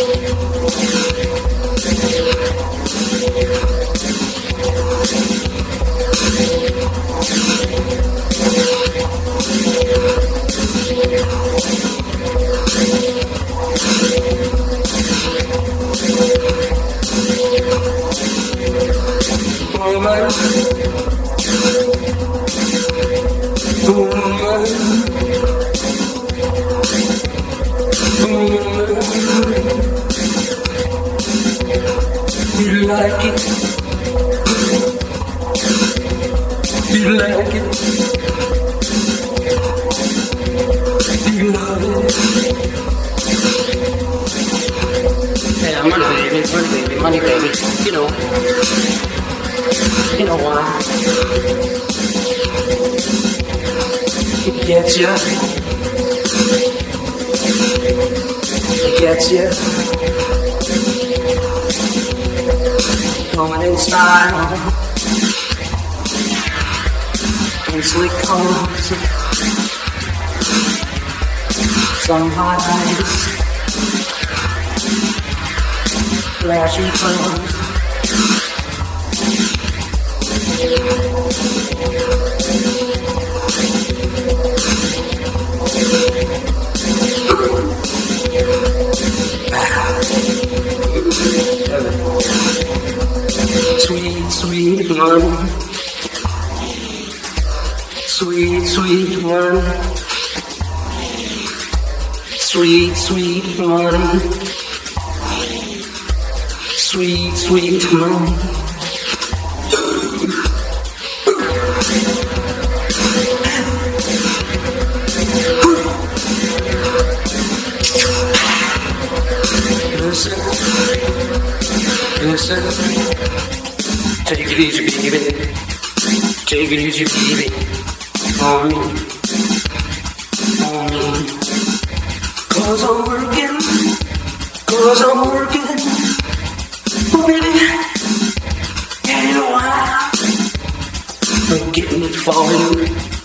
You like it? You like it? You love it? Yeah, money baby, you know why? It gets you. It gets you. Going in style, in slick clothes, some hot ice, flashy clothes. Sweet, sweet one. Sweet, sweet one. Sweet, sweet one. Sweet, sweet one. Listen. Take it easy, baby. Take it easy, baby. On me. Cause I'm working. Oh, baby. Ain't no while. I'm getting it for you.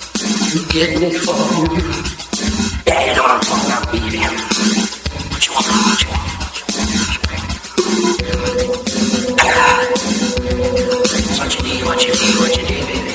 Yeah, you know what I'm talking about, baby. What you want? What you need, baby.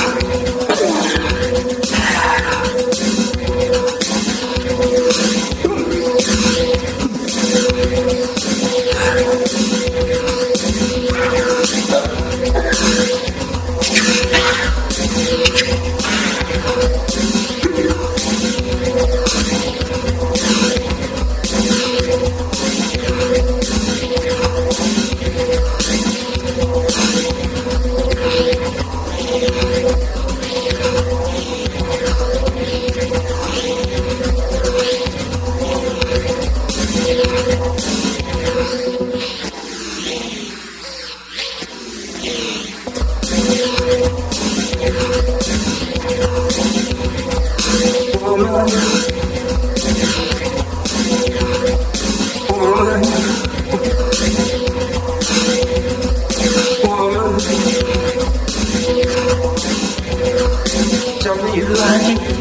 Tell me you like it.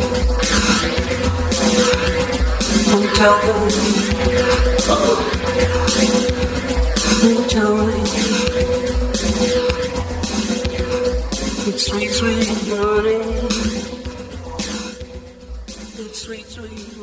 Don't tell me. Don't tell me. It's sweet, sweet honey. It's sweet, sweet.